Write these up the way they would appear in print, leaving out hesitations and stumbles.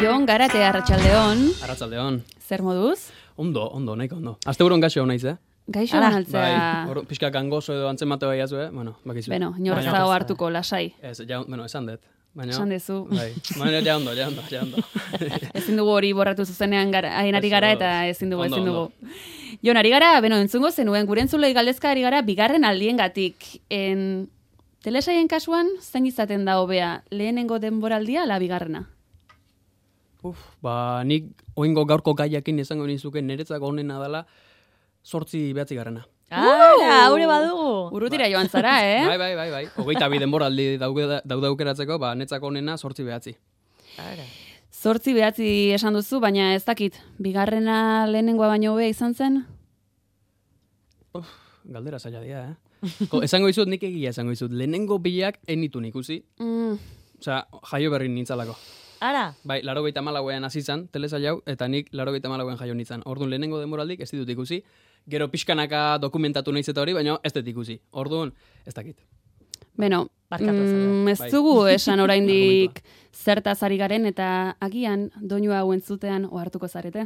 Jon Garate, arratsaldeon. Arratsaldeon. Zer moduz? Ondo, nahiko ondo. Asteburuan gaixo naiz, Gaixo analtzea. Bai, pixka gangoso edo antzemate bai azue, bakizu. Beno, inorzago hartuko, lasai. Esan dut. Esan dezu. Bai, ja ondo. Ezin dugu hori borratu zuzenean ari gara eta ezin dugu. Jon, ari gara, entzungo zenuen, gure entzulei galdezka ari gara, bigarren aldiengatik. Telesaien kasuan, zein izaten da hobea, lehenengo denboraldia ala bigarrena? Nik oingo gaurko gaiakin esango nizuke niretzako honena dela 8-9 garrena. Haure badugu. Urrutira joan zara, Bai. 22 denboraldi daude aukeratzeko, netzako honena 8-9. 8-9 esan duzu, baina ez dakit, bigarrena lehenengoa baino hobea izan zen? Galdera zaila dira, Esango dizut, nik egia esango dizut, lehenengo biak enitu ikusi. Osea, jaio berri nintzalako. Ara? Bai, 84ean hasi zan, telesail hau, eta nik 84ean jaio nintzan. Orduan lehenengo denboraldik ez ditut ikusi. Gero pixkanaka dokumentatu naiz eta hori, baina ez dut ikusi. Orduan, ez dakit. Beno, ez dugu esan oraindik zertaz ari garen eta agian doinua hau entzutean ohartuko zarete.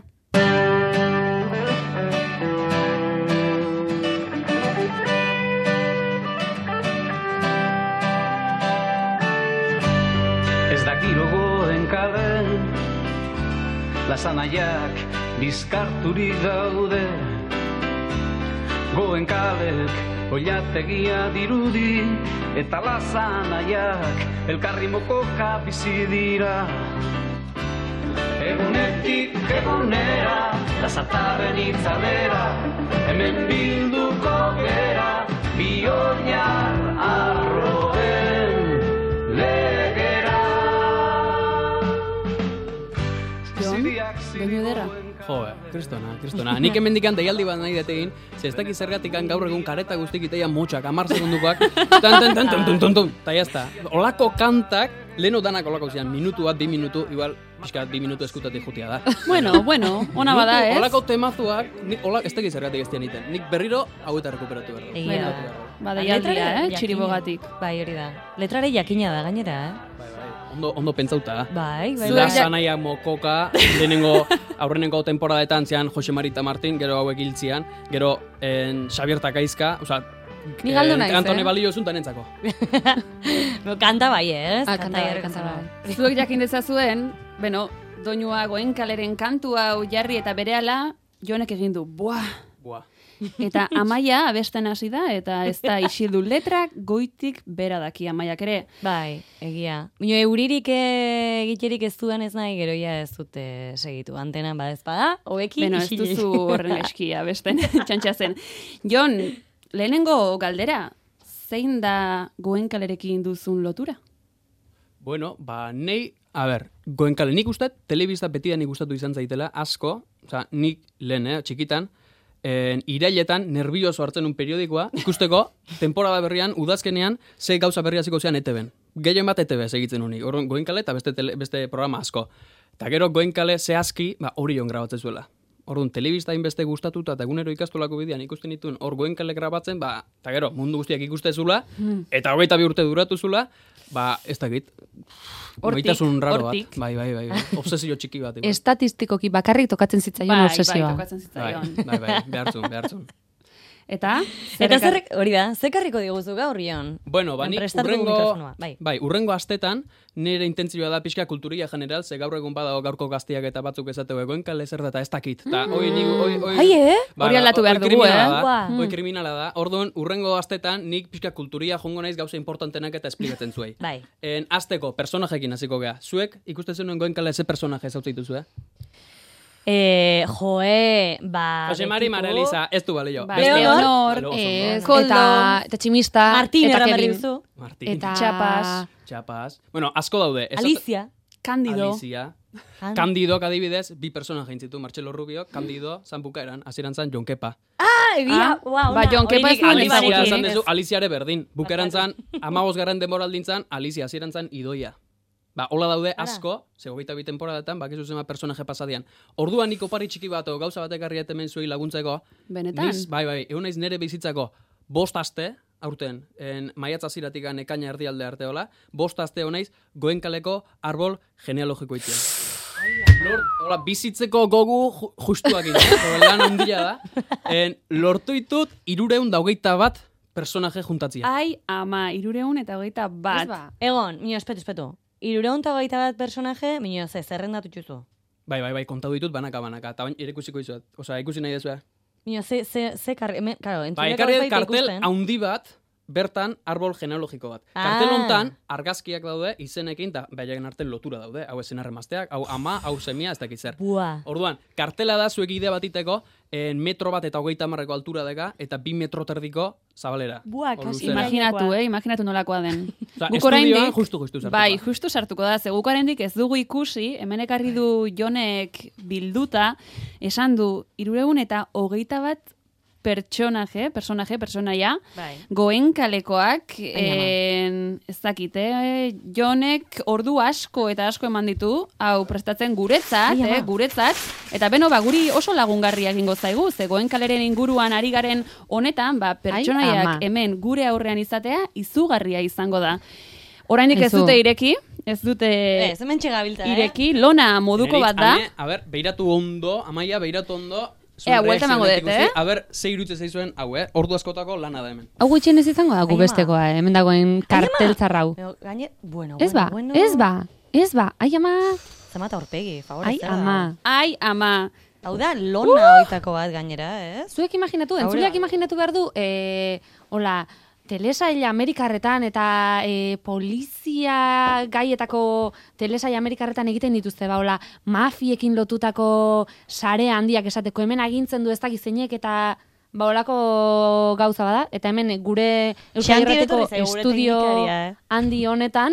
Ez dakiro Goenkalen lasanaiak bizkarturik daude. Goenkalek oilategia dirudi eta lasanaiak elkarri mokoka bizi dira. Egunetik egunera, lasartaren itzalera, hemen bilduko gera, bi oinar arroen legera. Doinu ederra. Kristona. Nik hemendikan deialdi bat nahi detegin, ez dakit zergatikan gaur egun kareta guztik iteia motxak, 10 segundukoak, eta jazta. Olako kantak, leheno danak olako zian, minutu bat, 2 minutu, igual, pixkat 2 minutu eskutatik jutia da. Bueno, ona bada, ez? Olako temazuak, ez dakit zergatik ez dian iten. Nik berriro hau eta rekuperatu behar. Egia. Deialdia, txiribogatik. Bai, hori da. Letrare jakina da, gainera, Ondo pentsauta. Bai. Lasanaia mokoka, aurrenengo temporadetan zian Jose Marita Martin, gero hauek hiltzian, gero Xabier Takaizka, ni galdu naiz, Antone Balio zuntan entzako. Kanta bai, ez? Kanta bai. Zuek jakin dezazuen, doinua Goenkaleren kantu hau jarri eta berehala, Jonek egin du, buah. Eta Amaia abesten hasi da, eta ez da isildu letrak goitik bera daki Amaiak ere. Bai, egia. Bino, euririk egiterik ez dudan ez nahi, gero ja ez dute segitu. Antenan badezpada, hobeki ez duzu horren eski abesten txantxa zen. Jon, lehenengo galdera, zein da Goenkalerekin duzun lotura? Nei, Goenkale, nik uste, telebista betidan nik gustatu izan zaitela, asko, nik lehen, txikitan, irailetan nervioso hartzen un periodikoa, ikusteko, temporada berrian, udazkenean, ze gauza berri hasiko zean ETB-en. Gehien bat ETB segitzen unik, Goenkale eta beste programa asko. Eta gero Goenkale zehazki, Orion grabatzen zuela. Orduan, telebista inbeste gustatuta eta egunero ikastolako bidean ikusten dituen hor Goenkale grabatzen, eta gero, mundu guztiak ikuste zula, eta 22 urte duratu zula, ez dakit. Maitasun raro bat. Bai. Obsesio txiki bat. Estatistikoki bakarrik tokatzen zitzaion obsesioa. Bai, tokatzen zitzaion. Bai, behartzun. Eta hori da, zekarriko diguzu gaur, Jon? Nik urrengo astetan, nire intentzioa da pixka kulturia general, ze gaur egun badago gaurko gaztiak eta batzuk esateu Goenkale zer da eta ez dakit. Hori aldatu behar dugu, Hoi kriminala da. Orduan, urrengo astetan, nik pixka kulturia jongo naiz gauza importantenak eta esplikatzen zuei. Bai. Azteko, personajekin hasiko gea. Zuek, ikusten zenuen Goenkale ze personaje zautzaitu zuen? Jose Mari Marelisa, ez du balio. Leonor, eta Tximista, Martin, eta erramerri Kevin. duzu. Martin. Eta Txapas. Asko daude. Alicia. Candido, adibidez, bi personaje intzitu, Marcelo Rubio, Candido, zanbukaeran, hasieran zan Jon Kepa. Egia, Jon Kepa ez duen Alicia ere berdin. Bukaeran zan, 15. denboraldin zan, Alicia, hasieran zan Idoia. Hola daude asko, 22 temporadetan, bakizu zema personaje pasadian. Orduan nik opari txiki bat, gauza batek harri etemen zuei laguntzeko. Benetan? Bai, egun naiz nire bizitzako 5 aste, aurten, maiatza ziratikan ekaina erdialde arte hola, 5 aste honaiz Goenkaleko arbol genealogiko itien. Hola, bizitzeko gogu justuak lan handia da. Lortu ditut 321 personaje juntatzia. Ai, ama, 321. Ez ba. Egon, minio, espetu. 321 personaje, minio, zerrendatu txuzu. Bai, kontatu ditut banaka. Eta bain, ikusiko izuet. Osa, ikusi nahi dezu. Minio, ze karri, claro, ekarri kartel haundi bat, bertan arbol genealogiko bat. Kartel hontan argazkiak daude izenekin eta baiagen artean lotura daude. Hau esen arremazteak, hau ama, hau semia, ez dakit zer. Orduan, kartela da zuek idea batiteko, metro bat eta 30 altura deka, eta 2 metro terdiko zabalera. Kasi imaginatu nolakoa den. Estudioan justu sartuko. Bai, justu sartuko da. Zeguk oraindik ez dugu ikusi, hemen ekarri du Jonek bilduta, esan du 321 personaia, Goenkalekoak, ez dakit, Jonek ordu asko eman ditu, hau prestatzen guretzat, eta beno, guri oso lagungarria egingo zaigu, ze Goenkaleren inguruan ari garen honetan, pertsonaiak hemen gure aurrean izatea, izugarria izango da. Oraindik ez dute ireki, ireki, lona moduko bat da. A ber, beiratu ondo, Amaia, beiratu ondo, vuelta emango dut, A ber, ze irutze zaizuen hau, ordu askotako lana da hemen. Hau gutxien ez izango da gubestekoa, hemen dagoen kartel zarrau. Ez ba, ai ama. Zamata horpegi, favorez. Ai ama. Hau da, lona oitako bat gainera, ez? Zuek imaginatu, entzuleak imaginatu behar du, hola, telesail Amerikarretan eta polizia gaietako telesail Amerikarretan egiten dituzte, hola, mafiekin lotutako sare handiak esateko, hemen agintzen du ez dakiz zeinek eta holako gauza bada, eta hemen gure Euskal Herrateko estudio handi honetan,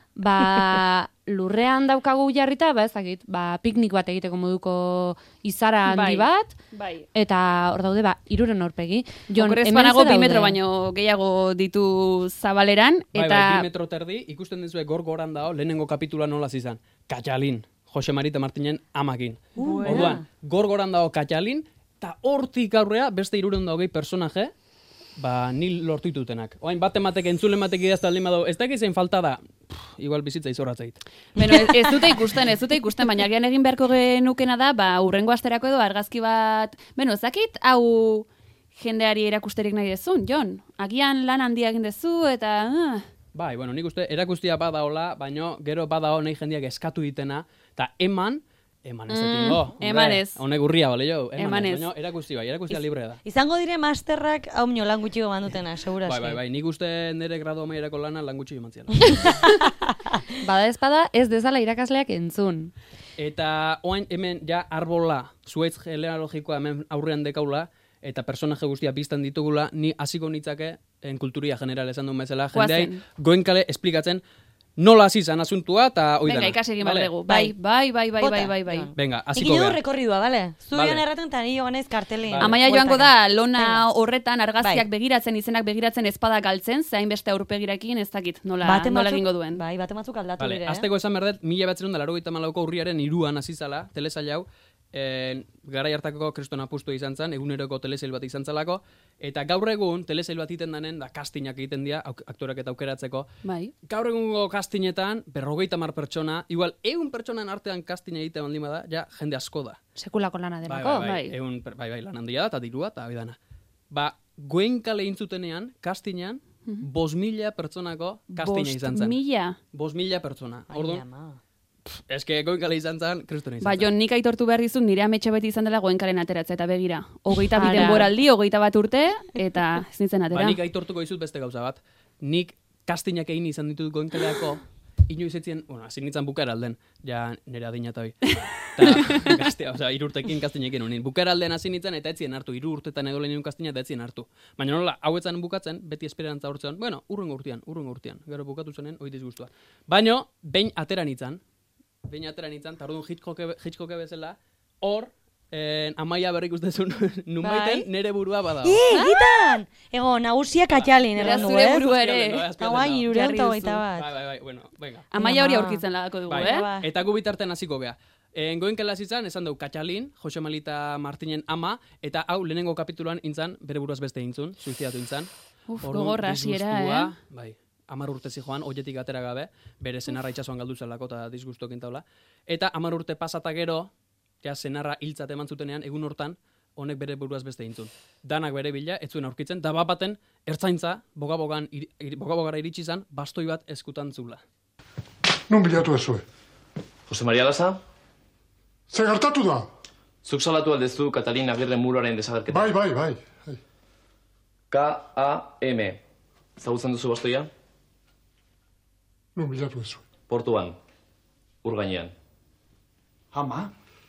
lurrean daukagu jarrita, ez dakit, piknik bat egiteko moduko izara handi bat, eta hor daude, 300 aurpegi. Okorrez banago 2 metro baino gehiago ditu zabaleran, eta... 2 metro terdi, ikusten dizue goran dao, lehenengo kapitula nola zizan, Katxalin, Jose Marita Martinen amakin. Orduan, goran dao Katxalin, eta hortik aurrea beste 320 personaje, ni lortu ditutenak. Oain bat ematek, entzulen batek idazta aldin badau, ez dakit zein falta da, igual bizitza izoratzait. Beno, ez dute ikusten, baina agian egin beharko genukena da, urrengo asterako edo argazki bat, beno, ez dakit, hau jendeari erakusterik nahi dezun, Jon, agian lan handia egin dezu, eta... Bai, bueno, nik uste erakustia badaola, baino gero badao nahi jendeak eskatu ditena, eta eman ez detingo. Eman ez. Honek urria, bale jo? Eman ez. Baina erakustia librea da. Izango dire masterrak hau minio lan gutxiko bandutena, seguraski. Bai, nik uste nire grado amaierako lana lan gutxiko mantziala. Bada ezpada ez dezala irakasleak entzun. Eta oain hemen ja arbola, zuaitz genealogikoa hemen aurrean dekaula, eta personaje guztia biztan ditugula, ni hasiko nitzake kulturia general esan duen bezala, jendeai Goenkale esplikatzen nola hasi zan asuntua eta oidana. Venga, ikasi egin behar dugu. Bai. Venga, hasiko gara. Ikin dugu rekorridua, bale? Zubian erraten eta nio ganez kartelin. Amaia joango da, lona horretan argazkiak begiratzen, izenak begiratzen ezpada galtzen, zein beste aurpegirakin ez dakit nola egingo duen. Bai, bate batzuk aldatu dire. Azteko esan berdet, 1984ko urriaren 3an hasi zala, telesail hau, garai hartako kriston apustu izan zen, eguneroko telesail bat izan zalako, eta gaur egun telesail bat iten denen, da castingak egiten dira, aktorak eta aukeratzeko. Bai. Gaur egungo castingetan, 50 pertsona, igual 100 pertsonan artean casting egiten baldin bada, ja jende asko da. Sekulako lana delako. Bai, lan handia da, eta dirua, eta bidana. Goenkale intzutenean, castingean, 5.000 pertsonako castinga izan zen. 5.000 pertsona. Orduan, ez que Goenkale izan zen, kristona izan zen. Jon, nik aitortu behar dizut, nire ametxe beti izan dela Goenkalen ateratza, eta begira. 22 denboraldi, 21 urte, eta ez nintzen atera. Nik aitortuko dizut beste gauza bat. Nik castingak egin izan ditut Goenkaleako, inoiz etzien, hasi nintzen bukaera alden, ja nire adina eta hoi. Eta gaztea, 3 urtekin castingekin honin. Bukaera alden hasi nintzen, eta etzien hartu, 3 urtetan edo lehenun castinga eta etzien hartu. Baina nola, hauetzen bukatzen, beti esperantza hortzean, bueno, urrengo urtean, gero bukatu zenen, hoi dizgustua. Baina, behin atera nintzen, eta orduan Hitchcocke bezala, hor, Amaia berrik ustezun, nunbaiten nere burua bada. Gitan! Ego, nagusia Katxalin, errandu, zure burua ere. Hau hain, 321 bat. Bai, bueno, venga. Amaia hori aurkitzen lagako dugu, Eta gu bitartean hasiko gea. Goenkale izan, esan dugu Katxalin, Jose Marita Martinen ama, eta hau lehenengo kapituloan intzan, bere buruaz beste intzun, suizidatu intzan. Gogorra hasiera, Bai. 10 urte zijoan, oietik atera gabe, bere senarra itsasoan galdu zelako eta disgustokin taula. Eta 10 urte pasata gero, ja senarra hiltzat eman zutenean, egun hortan, honek bere buruaz beste intzun. Danak bere bila, ez zuen aurkitzen, da baten ertzaintza, bogabogara iritsi izan, bastoi bat eskutan zula. Non bilatu ezue? Jose Maria Laza? Ze gertatu da? Zuk salatu aldezu Katalin Agirre muroaren desagerketa. Bai. KAM. Zagutzen duzu bastoia? Non bilatu ezue? Portuan. Urgainean. Ama?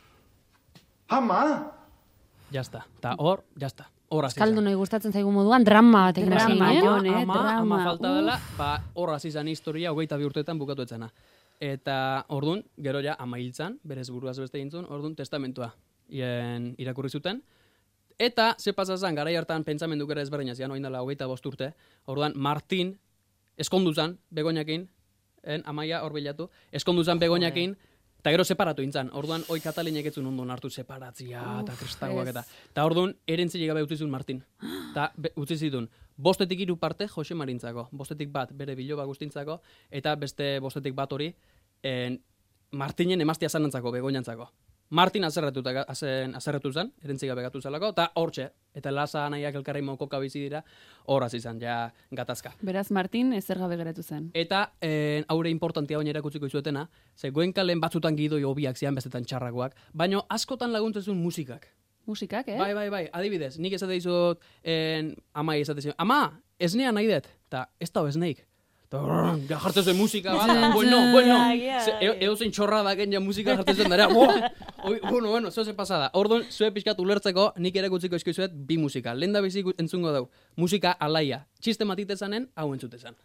Jazta. Ta hor, jazta. Hor hasi Eskaldu nahi gustatzen zaigu moduan drama batekin hasi, Ama falta dela, hor hasi izan historia 22 urteetan bukatu etzena. Eta ordun, gero ja ama hiltzan, berez buruaz beste gintzun, ordun testamentua irakurri zuten. Eta ze pasazan, garai hartan pentsamendu gara ezberdina zian, oin dela 25 urte, orduan Martin eskonduzan Begoñakin, amaia hor bilatu, eskonduzan Begoñakin, eta gero separatu intzan. Orduan, oi Katalinek etzun ondo hartu separatzia, eta kristagoak eta. Eta orduan, erentzile gabe utzi zuen Martin. Eta utzi zituen, 5 parte Jose Marintzako, 5 bat bere biloba guztintzako, eta beste 5 bat hori Martinen emaztia zanantzako, Begoñantzako. Martin azerretu zen, erentzi gabe gatu zelako, eta hortxe, eta Laza nahiak elkarri mokoka bizi dira, horaz izan, ja gatazka. Beraz, Martin ezer gabe geratu zen. Eta haure importantia baina erakutziko izuetena, ze Goenkalen batzutan gidoi hobiak zian, bestetan txarrakoak, baina askotan laguntzezun musikak. Musikak, Bai, adibidez, nik esate dizut, amai esate zion, ama, esnea nahi dut, eta ez da esneik. Ja jartzen musika bat, bueno, eozein txorra da gen ja musika jartzen dara, bueno, zoze pasada. Orduan, zue pixkat ulertzeko, nik ere gutziko izkoizuet bi musika. Lehen da bizik entzungo dau, musika alaia. Txiste matitezanen, hau entzutezan.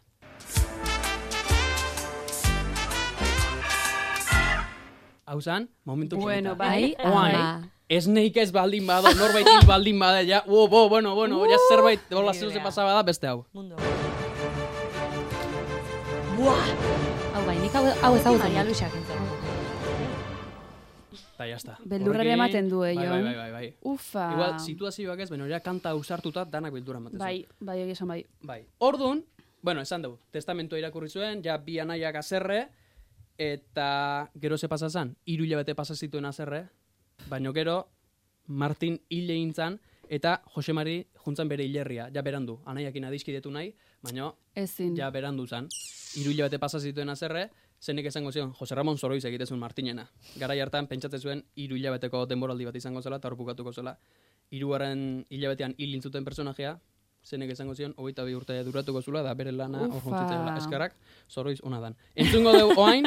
Hau zan, momentu bueno, bai, esneik ez baldin bada, norbait hil baldin bada, ja, bueno, ja zerbait, hola zoze pasaba da, beste hau. Hau bai, nik hau ezagutzen. Maria Luisak entzun. Eta jazta. Beldurrari ematen du, Jon. Bai. Ufa. Igual, situazioak ez, beno, ja kanta usartuta danak beldura ematen zuen. Bai, egia esan bai. Bai. Orduan, bueno, esan dugu, testamentua irakurri zuen, ja bi anaiak azerre, eta gero ze pasa zan, 3 hilabete pasa zituen azerre, baino gero Martin hil egin zan, eta Jose Mari juntzan bere hilerria, ja berandu, anaiakin adiskidetu nahi, baino ezin. Ja berandu zan. 3 hilabete pasa zituen azerre, zenek esango zion, Jose Ramon Zoroiz egitezun Martinena. Garai hartan pentsatzen zuen 3 hilabeteko denboraldi bat izango zela, eta hor bukatuko zela. 3. hilabetean hil intzuten personajea, zenek esango zion, 22 urte duratuko zula, da bere lana hor juntzitzela eskerrak, Zoroiz ona dan. Entzungo dugu oain,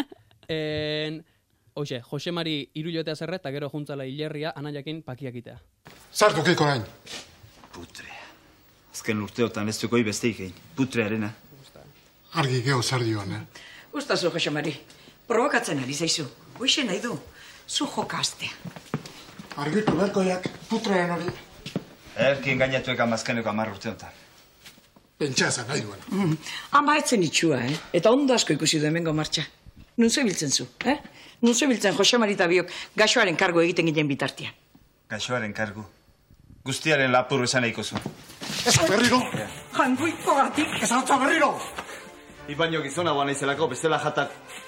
Jose Mari 3 hilabete azerre, eta gero juntzala hilerria anaiakin pakiakitea. Zartukik orain. Putrea. Azken urteotan ez dukoi besteik egin. Putrearena. Argi geho zer dioan, Ustazu, Jose Mari. Provokatzen ari zaizu. Hoxe nahi du. Zu joka astea. Argitu berkoiak putrean hori. Erkin gainatuek amazkeneko 10 urteotan. Pentsazan nahi duena. Ama etzen itxua, Eta ondo asko ikusi du hemengo martxa. Nun zebiltzen zu, Nun zebiltzen Jose Mari eta biok gaxoaren kargo egiten ginen bitartian. Gaxoaren kargu. Guztiaren lapur esan nahiko zu. Esan berriro! Jangoiko gatik! Esan berriro! Ibaino gizona guan naizelako, bestela jatak.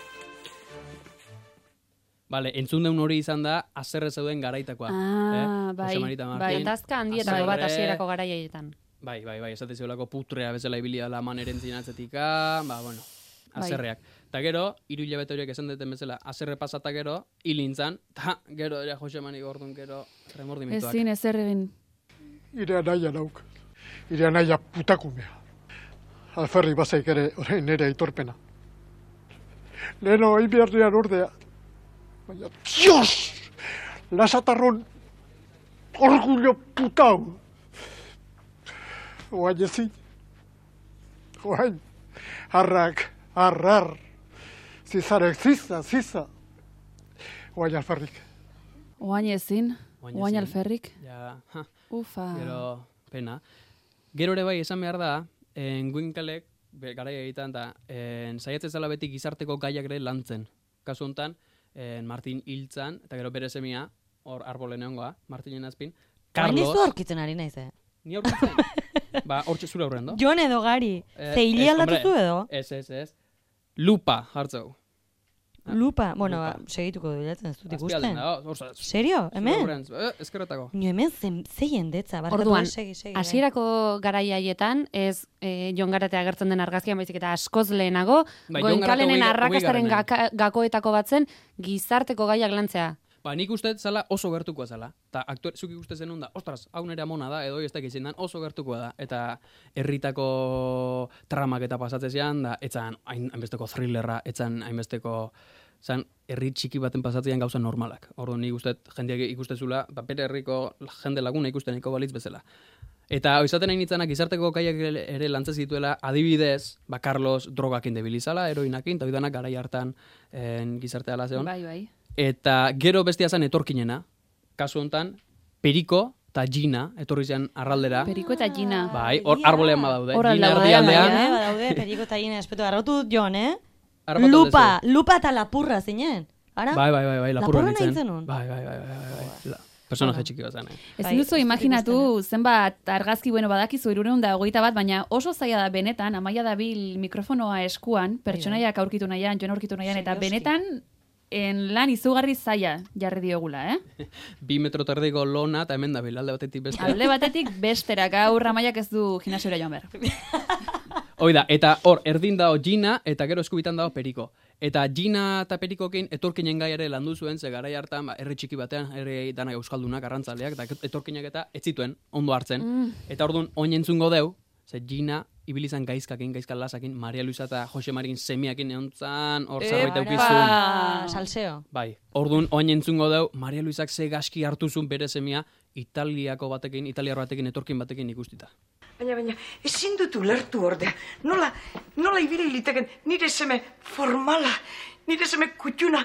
Bale, entzun deun hori izan da, azerre zeuden garaitakoa. Bai. Jose Mari eta Martin. Gatazka handietako bat hasierako garaietan. Bai, esate zeolako putrea bezala ibilia laman erentzien atzetika, bueno, azerreak. Eta gero, 3 hilabete horiek esan duten bezala, azerre pasata gero, hilintzan, eta gero, Jose Mari gordun gero, remordimituak. Ezin, ezer egin. Ire anaia nauk. Ire anaia putakumea. Alferri bazaik ere orain nire aitorpena. Leheno einbiarrian ordea. Baina, Dios! Lasatarron orgullo putau. Oain ezin. Oain. Arrar. Zizarek, ziza. Oain alferrik. Oain ezin, oain alferrik. Ja, Ufa. Gero, pena. Gero ere bai, esan behar da, Goenkalek, garaia egiten, eta saiatzen zela beti gizarteko gaiak ere lantzen. Kasu honetan, Martin hiltzan, eta gero bere semia, hor arbolen egongoa, Martinen azpin, Carlos. Carlos. Baina ez du aurkitzen ari naiz, Ni aurkitzen? Ba, hortxe zure aurrean, do? Jon edo Gari. Zeili aldatu zu edo? Ez. Lupa, hartzeu. Lupa. Bueno, segituko bilatzen ez dut ikusten. Serio? Hemen? Ezkerretako. Nio hemen zeien detza. Orduan, hasierako garaiaietan, ez Jon Garatea agertzen den argazkian baizik eta askoz lehenago, Goenkalenen arrakastaren gakoetako batzen gizarteko gaiak lantzea. Ba, nik uste zala oso gertukoa zala. Eta zuk ikuste zenun da, ostras, hau nere amona da, edo ez da izin dan, oso gertukoa da. Eta herritako tramak eta pasatzezian, da, etzan hainbesteko thrillerra, etzan hainbesteko, zan, herri txiki baten pasatzean gauza normalak. Orduan nik uste, jendeak ikustezula, bere herriko jende laguna ikusteneko balitz bezala. Eta izaten hain nitzanak gizarteko gaiak ere lantzez dituela, adibidez, ba, Carlos drogakin debilizala, heroinakin, eta bidanak garai hartan gizarte ala zeon. Bai. Eta gero bestia zen etorkinena. Kasu honetan, Periko eta Gina etorri zen arraldera. Periko eta Gina. Bai, hor arbolean badaude. Gina erdialdean. Badaude, Periko eta Gina, espetu, arrotu Jon, Lupa eta lapurra zinen. Ara? Bai, lapurra nintzen. Bai. Personaje txiki bat zen. Ez duzu imaginatu zenbat argazki badakizu 321, baina oso zaila da benetan, Amaia dabil mikrofonoa eskuan, pertsonaiak aurkitu nahian, Jon aurkitu nahian, eta benetan lan izugarri zaila jarri diogula, 2 metro terdiko lona eta hemen dabil, alde batetik bestera. Alde batetik bestera, gaur Amaiak ez du gimnasiora joan behar. Oida, eta hor, erdin dago Gina, eta gero eskubitan dago Periko. Eta Gina eta Perikokin etorkinen gai ere landu zuen, ze garai hartan, herri txiki batean, herri dana euskaldunak, arrantzaleak, eta etorkinak eta ez zituen ondo hartzen. Eta orduan, oin entzungo deu, ze Gina ibilizan gaizkakin, gaizkan lasakin, Maria Luisa eta Jose Marin semiakin eontzan, hor zerbait eukizun. Salseo. Bai, orduan oin entzungo deu, Maria Luisak ze gaski hartuzun bere semia, italiar batekin, etorkin batekin ikustita. Baina, ezin dut ulertu ordea. Nola ibili liteken nire seme formala, nire seme kutxuna,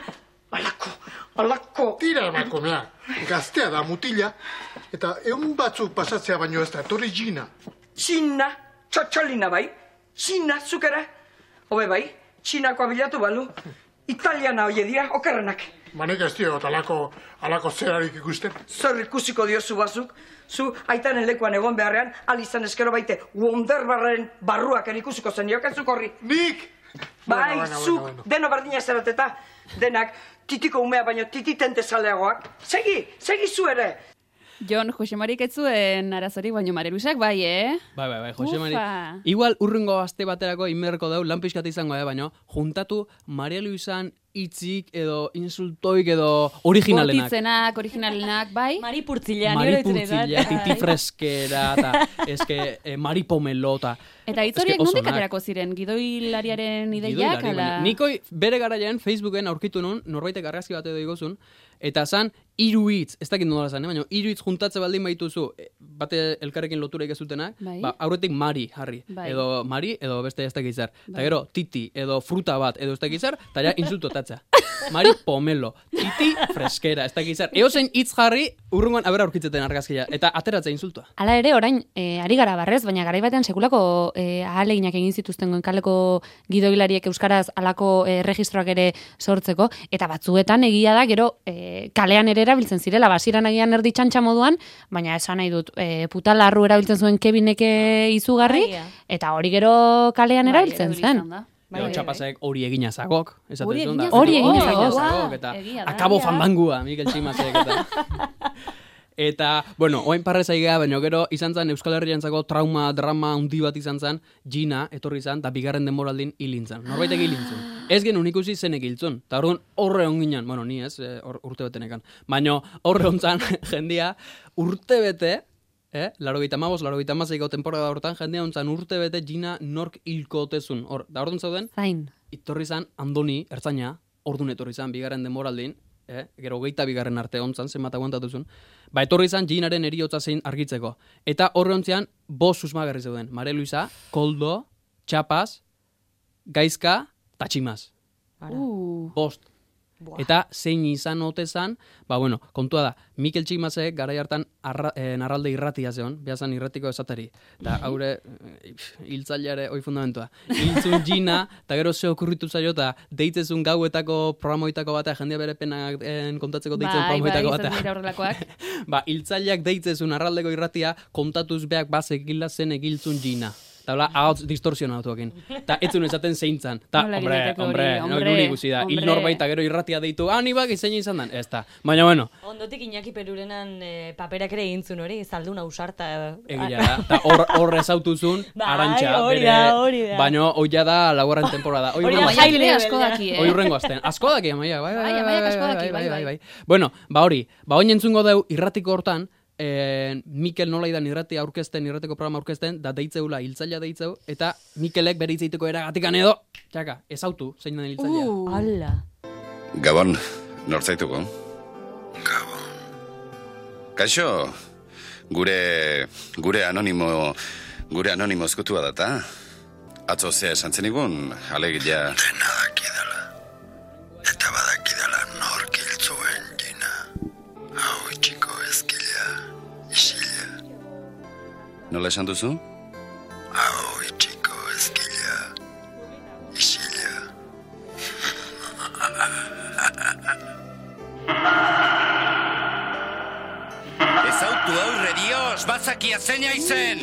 alako. Tira emakumea, gaztea da mutila, eta egun batzuk pasatzea baino ez da, etorri Gina. Gina, txotxolina bai, Gina, zukera. Hobe bai, Ginakoa bilatu balu, italiana hoie dira, okerrenak. Manek ez dio, alako zerarik ikusten. Zer ikusiko diozu bazuk, zu aitanen lekuan egon beharrean, alizan eskero baite, Wonderbarren barruaken ikusiko zen diokezuk horri. Nik! Bai, zuk, deno berdina zerateta, denak, titiko umea baino tititente zaleagoak. Segi zu ere! Jon, Jose Marik ez zuen arazorik, baino Maria Luisak bai, Bai, Jose Mari. Igual urrungo aste baterako inmerko dau, lan pixkat izango baino, juntatu Maria Luisan hitzik edo insultoik edo originalenak. Originalenak, bai. Mari Purtzila, Titi Freskera, eta Mari Pomelo, eta hitz horiek nondik aterako ziren, gidoilariaren ideiak, ala? Nikoi bere garaian Facebooken aurkitu nun, norbaitek argazki bat edo igozun, eta zan, 3 hitz, ez dakit nola zan, baina 3 hitz juntatze baldin baituzu, bate elkarrekin lotureik ez dutenak, aurretik Mari, Harry, edo Mari, edo beste ez dakit zer. Eta gero, Titi, edo fruta bat, edo ez dakit zer, eta ja insultotatza. Mari Pomelo, Titi Freskera, ez dakit zer. Eozein hitz jarri, urrungoan abera aurkitzeten argazkia, eta ateratza insultua. Hala ere, orain, ari gara barrez, baina garai batean sekulako ahaleginak egin zituzten Goenkaleko gidoilariek euskaraz alako registroak ere sortzeko, eta batzuetan egia da, gero kalean ere erabiltzen zirela, basiran agian erdi txantxa moduan, baina esan nahi dut, putalarru erabiltzen zuen Kevinek izugarri, eta hori gero kalean erabiltzen zen. Txapasek hori eginazagok, esaten zuen da. Hori eginazagok, eta akabo fandangua, Mikel Tximasek, eta, bueno, oain parrez aigea, baina gero izan zen Euskal Herriantzako trauma, drama handi bat izan zen, Gina etorri zen, eta bigarren denboraldin hilintzen. Norbaitek hilintzen. Ez genuen ikusi zenek hiltzun. Eta horre onginan, bueno, ni ez, urte betenekan. Baina horre ontzan jendia urte bete, 85-86ko temporada hortan, jendia ontzan urte bete Gina nork hilko otezun. Da orduan zauden, itorri zen Andoni, ertzaina, ordun etorri zen bigarren denboraldin, gero 22 arte ontzan, zenbat aguantatuzun, ba etorri zen Ginaren heriotza zein argitzeko. Eta horre ontzean, 5 susmagarri zeuden. Maria Luisa, Koldo, Txapas, Gaizka, eta Tximas. 5. Eta zein izan otezan, kontua da, Mikel Txikmazek garai hartan narralde irratia zeon, behazan irratiko esateri. Eta haure, hiltzaileare hoi fundamentua. Hiltzun Gina, eta gero ze okurritu zaio, eta deitzezun gauetako programoitako batea, jendia bere penak kontatzeko deitzen programoitako batea. Hiltzaileak deitzezun narraldeko irratia, kontatuz beak bazekila zen egiltzun Gina. Eta hola, ahotz distorsionatuakin. Eta etzun esaten zeintzan. Eta, hombre, nori guzi da. Hil norbaita gero irratia deitu, ni bak izein izan dan. Ez da. Baina, bueno. Ondotik Iñaki Perurenan paperak ere egintzun hori, zaldun ausarta. Egia da. Eta hor ezautuzun, arantxa. Hori da. Baina, hoia da laugarren temporada. Hori da, jaile asko daki, Hoi urrengo azten. Asko daki, Amaia. Amaiak asko daki, bai. Bueno, hori. Oin entzungo deu irratiko hortan, Mikel nola idan irrateko programa aurkezten, da deitzeula hiltzailea deitzeu, eta Mikelek bere hitzeiteko eragatikan edo, txaka, ezautu, zein den hiltzailea. Ala. Gabon, nortzaituko? Gabon. Kaixo, gure anonimo eskutua data. Atzo zea esan zenigun, alegila... Dena dakidala. Eta badakidala nork hiltzuen Gina. Hau itxiko ezkila. Isila. Nola esan duzu? Hau itxiko ezkila. Isila. Ezautu aurre, Dios, bazakia zeina izen!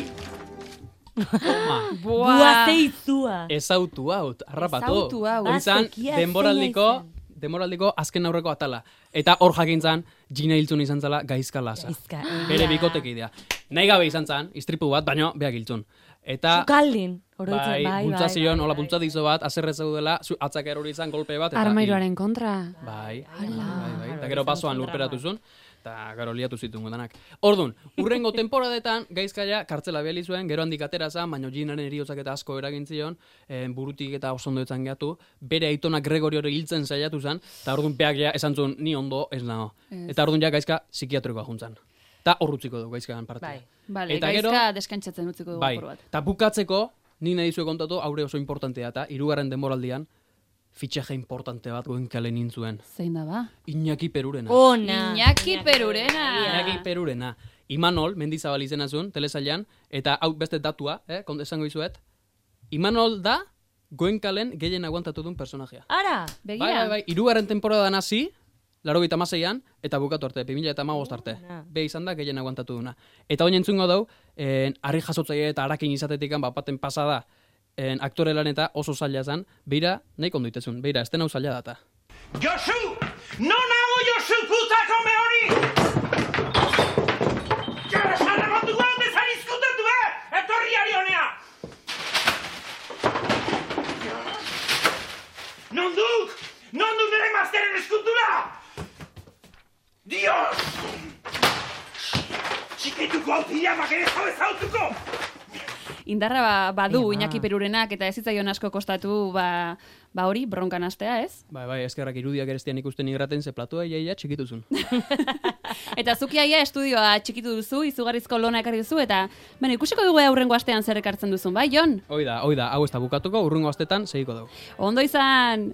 Bua zeizua. Ezautu haut, harrapatu. Horizan, demoraldiko azken aurreko atala. Eta hor jakintzan, Gina hiltzun izan zala gaizka lasa. Bere bikotekidea. Nahi gabe izan zan, istripu bat, baino beak hiltzun. Eta... Zukaldin. Bultzazion, hola bultzadizo bat, azerre zeudela, atzak erori izan golpe bat. Armairuaren kontra. Bai. Eta gero basoan lurperatu zuen. Eta gero liatu zituen godanak. Ordun, urrengo temporadetan gaizkaia kartzela behali zuen, gero handik atera zan, baina Ginaren heriotzak eta asko eragintzion, burutik eta osondoetan gehiatu, bere aitona Gregorio hiltzen saiatu zen, eta ordun beak ja esan zuen ni ondo ez nago. Eta ordun ja gaizka psikiatrikoa juntzan. Eta horrutziko du gaizkagan partia. Bale, gaizka deskantzatzen utziko du bai. bat. Eta bukatzeko, ni nahi zuen kontatu, haure oso importantea eta hirugarren denboraldian, fitxaje importante bat Goenkale nintzuen. Zein da ba? Iñaki Perurena. Iñaki Perurena. Imanol, Mendizabal izena zuen, telesailan, eta hau beste datua, esango izuet. Imanol da Goenkalen gehien aguantatu duen personajea. Ara, begira. Bai. Hirugarren temporadan hasi, 86an, eta bukatu arte, 2015 arte. Be izan da gehien aguantatu duna. Eta oin entzungo dau, harri jasotzaile eta harakin izatetikan bapaten pasada, aktore lan eta oso zaila zen, beira, nahi konduitezun, beira, esten hau zaila data. Josu! Non hago Josu putako me hori! Jara sarra batu gaun dezan izkutatu, etorri ari honea! Non duk nire mazteren eskutura! Dios! Txiketuko hau pilamak ere jau ezautuko! Indarra badu Iñaki Perurenak eta ez zitzaion asko kostatu hori bronkan astea, ez? Bai, eskerrak irudiak erestian ikusten igraten ze platua iaia txikituzun. Eta zuki aia estudioa txikitu duzu, izugarrizko lona ekarri duzu, eta ikusiko dugu aurrengo astean zer ekartzen duzun, bai, Jon? Hoi da, hau ez da bukatuko, urrengo astetan segiko dugu. Ondo izan!